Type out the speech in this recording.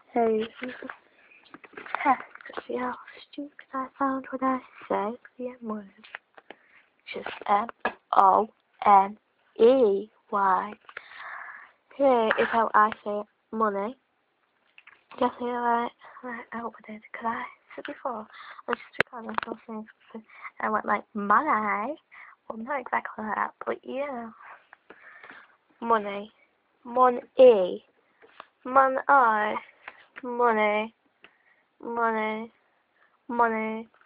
Hey, test to see how stupid I sound when I say the M word. Which is M-O-N-E-Y. Here is how I say money. Just here I what did could I said before? I was just recording myself saying something and I went like money. Well, not exactly like that, but yeah. Money. Money. Money. Money. Money. Money.